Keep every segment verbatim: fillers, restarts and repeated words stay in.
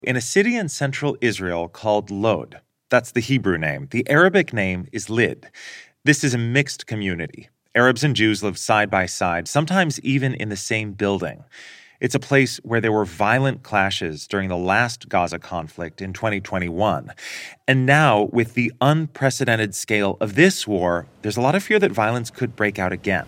in a city in central Israel called Lod. That's the Hebrew name. The Arabic name is Lid. This is a mixed community. Arabs and Jews live side by side, sometimes even in the same building. It's a place where there were violent clashes during the last Gaza conflict in twenty twenty-one. And now, with the unprecedented scale of this war, there's a lot of fear that violence could break out again.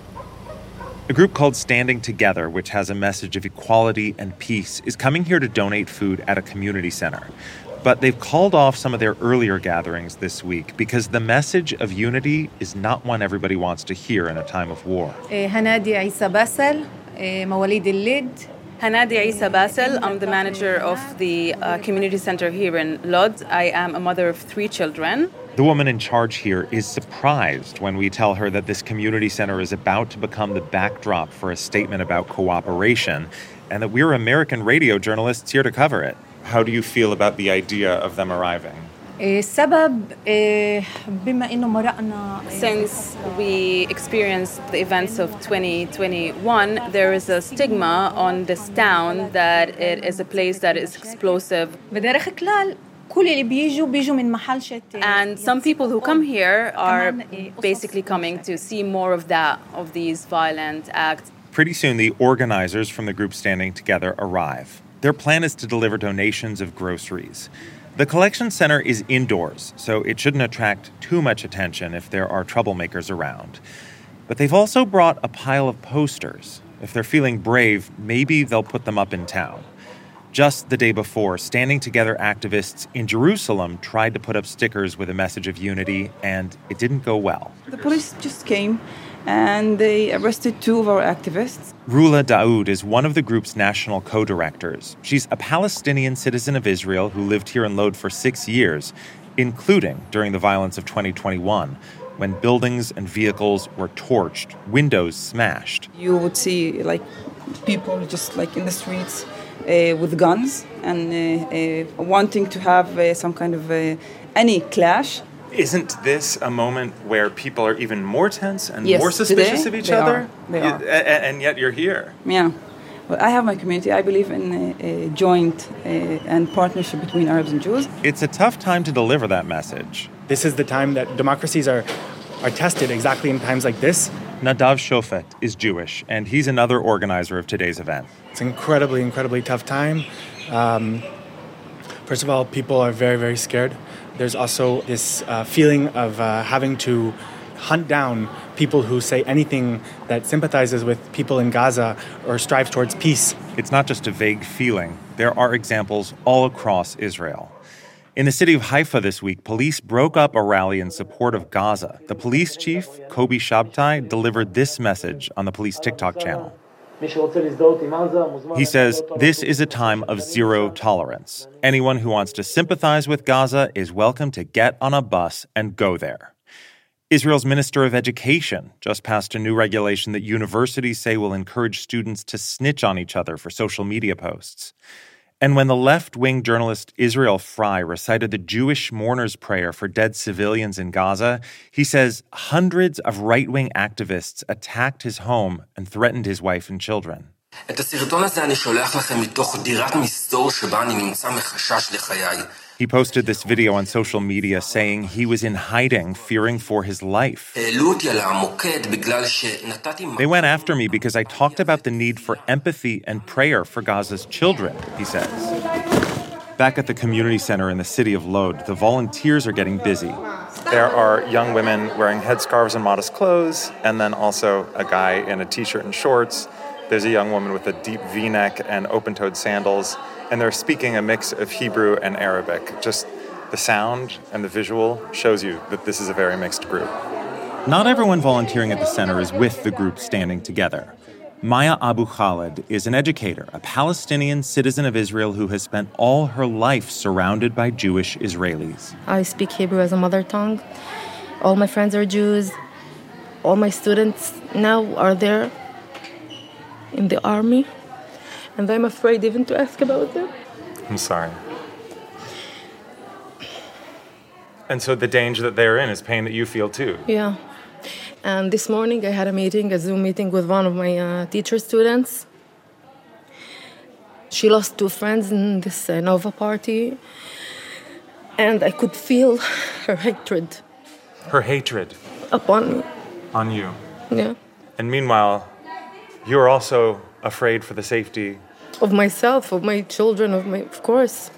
A group called Standing Together, which has a message of equality and peace, is coming here to donate food at a community center. But they've called off some of their earlier gatherings this week because the message of unity is not one everybody wants to hear in a time of war. هنادي عيسى باسل مواليد الليد. Hanadi Isa Basel. I'm the manager of the uh, community center here in Lod. I am a mother of three children. The woman in charge here is surprised when we tell her that this community center is about to become the backdrop for a statement about cooperation and that we're American radio journalists here to cover it. How do you feel about the idea of them arriving? السبب بما إنه مرقنا Since we experienced the events of twenty twenty-one, there is a stigma on this town that it is a place that is explosive. بدرخ كلال كل اللي بيجوا بيجوا من محل شتى. And some people who come here are basically coming to see more of that, of these violent acts. Pretty soon, the organizers from the group Standing Together arrive. Their plan is to deliver donations of groceries. The collection center is indoors, so it shouldn't attract too much attention if there are troublemakers around. But they've also brought a pile of posters. If they're feeling brave, maybe they'll put them up in town. Just the day before, Standing Together activists in Jerusalem tried to put up stickers with a message of unity, and it didn't go well. The police just came and they arrested two of our activists. Rula Daoud is one of the group's national co-directors. She's a Palestinian citizen of Israel who lived here in Lod for six years, including during the violence of twenty twenty-one, when buildings and vehicles were torched, windows smashed. You would see like people just like in the streets uh, with guns and uh, uh, wanting to have uh, some kind of uh, any clash. Isn't this a moment where people are even more tense and yes, more suspicious today, of each they other? Are. They you, are. A- and yet you're here. Yeah. Well, I have my community. I believe in a, a joint uh, and partnership between Arabs and Jews. It's a tough time to deliver that message. This is the time that democracies are, are tested, exactly in times like this. Nadav Shofet is Jewish, and he's another organizer of today's event. It's an incredibly, incredibly tough time. Um, first of all, people are very, very scared. There's also this uh, feeling of uh, having to hunt down people who say anything that sympathizes with people in Gaza or strives towards peace. It's not just a vague feeling. There are examples all across Israel. In the city of Haifa this week, police broke up a rally in support of Gaza. The police chief, Kobi Shabtai, delivered this message on the police TikTok channel. He says, this is a time of zero tolerance. Anyone who wants to sympathize with Gaza is welcome to get on a bus and go there. Israel's Minister of Education just passed a new regulation that universities say will encourage students to snitch on each other for social media posts. And when the left-wing journalist Israel Frey recited the Jewish mourner's prayer for dead civilians in Gaza, he says hundreds of right-wing activists attacked his home and threatened his wife and children. He posted this video on social media saying he was in hiding, fearing for his life. They went after me because I talked about the need for empathy and prayer for Gaza's children, he says. Back at the community center in the city of Lod, the volunteers are getting busy. There are young women wearing headscarves and modest clothes, and then also a guy in a t-shirt and shorts. There's a young woman with a deep V-neck and open-toed sandals, and they're speaking a mix of Hebrew and Arabic. Just the sound and the visual shows you that this is a very mixed group. Not everyone volunteering at the center is with the group Standing Together. Maya Abu Khalid is an educator, a Palestinian citizen of Israel who has spent all her life surrounded by Jewish Israelis. I speak Hebrew as a mother tongue. All my friends are Jews. All my students now are there in the army. And I'm afraid even to ask about them. I'm sorry. And so the danger that they're in is pain that you feel too. Yeah. And this morning I had a meeting, a Zoom meeting with one of my uh, teacher students. She lost two friends in this uh, Nova party, and I could feel her hatred. Her hatred? Upon me. On you? Yeah. And meanwhile, you're also afraid for the safety... Of myself, of my children, of my... Of course.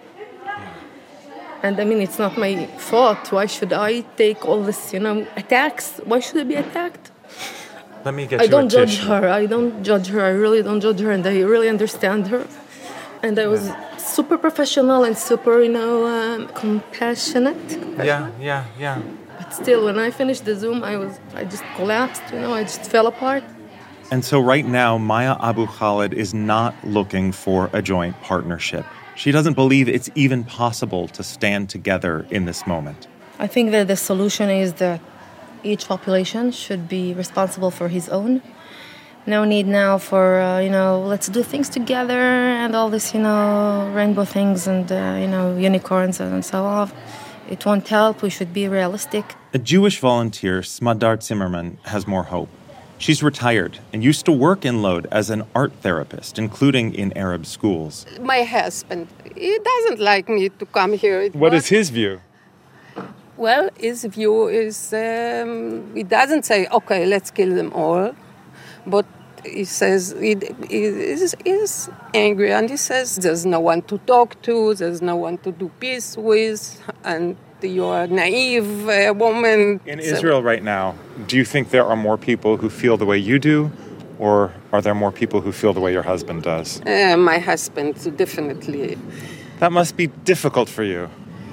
And I mean, it's not my fault. Why should I take all this, you know, attacks? Why should I be attacked? Let me get I you don't a judge tissue. her. I don't judge her. I really don't judge her, and I really understand her. And I was yeah. super professional and super, you know, um, compassionate. Yeah, yeah, yeah. But still, when I finished the Zoom, I was, I just collapsed. You know, I just fell apart. And so right now, Maya Abu Khalid is not looking for a joint partnership. She doesn't believe it's even possible to stand together in this moment. I think that the solution is that each population should be responsible for his own. No need now for, uh, you know, let's do things together and all this, you know, rainbow things and, uh, you know, unicorns and so on. It won't help. We should be realistic. A Jewish volunteer, Smadar Zimmerman, has more hope. She's retired and used to work in Lod as an art therapist, including in Arab schools. My husband, he doesn't like me to come here. What is his view? Well, his view is, um, he doesn't say, okay, let's kill them all. But he says, he, he is he's angry, and he says there's no one to talk to, there's no one to do peace with, and you're a naive uh, woman. In Israel right now, do you think there are more people who feel the way you do, or are there more people who feel the way your husband does? Uh, my husband, definitely. That must be difficult for you.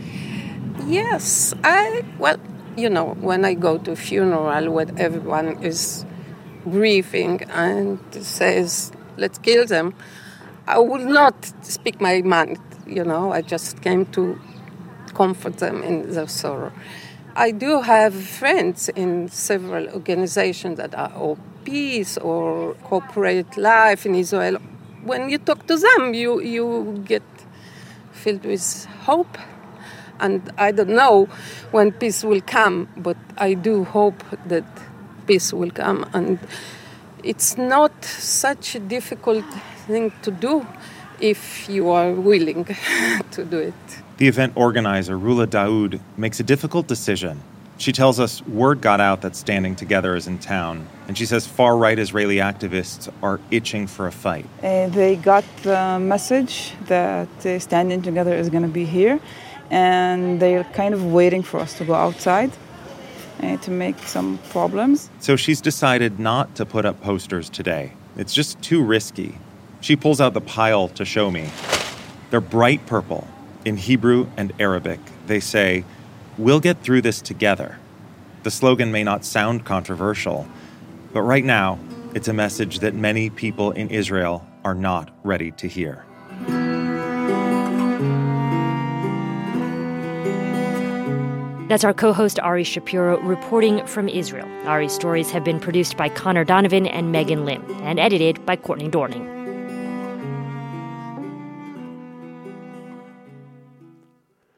Yes, I, well, you know, when I go to a funeral where everyone is grieving and says, let's kill them, I will not speak my mind, you know, I just came to comfort them in their sorrow. I do have friends in several organizations that are of peace or corporate life in Israel. When you talk to them, you, you get filled with hope. And I don't know when peace will come, but I do hope that peace will come. And it's not such a difficult thing to do if you are willing to do it. The event organizer, Rula Daoud, makes a difficult decision. She tells us word got out that Standing Together is in town, and she says far-right Israeli activists are itching for a fight. Uh, they got the message that uh, Standing Together is going to be here, and they're kind of waiting for us to go outside uh, to make some problems. So she's decided not to put up posters today. It's just too risky. She pulls out the pile to show me. They're bright purple. In Hebrew and Arabic, they say, "We'll get through this together." The slogan may not sound controversial, but right now, it's a message that many people in Israel are not ready to hear. That's our co-host Ari Shapiro reporting from Israel. Ari's stories have been produced by Connor Donovan and Megan Lim and edited by Courtney Dorning.